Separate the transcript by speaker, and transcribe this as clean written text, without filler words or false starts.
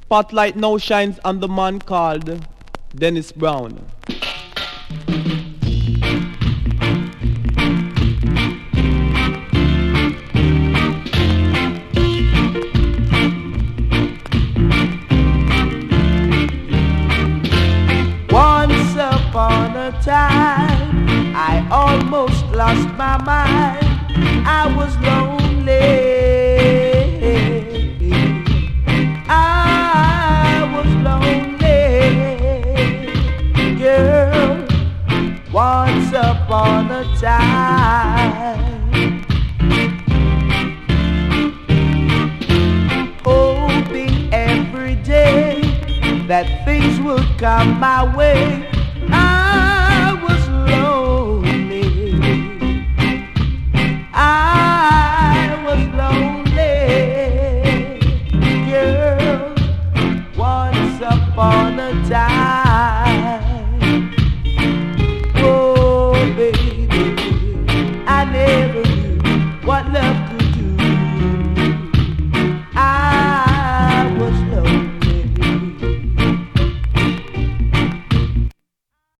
Speaker 1: Spotlight now shines on the man called Dennis Brown.
Speaker 2: Once upon a time, I almost lost my mind. I was lonely. I was lonely, girl. Once upon a time, hoping every day that things would come my way.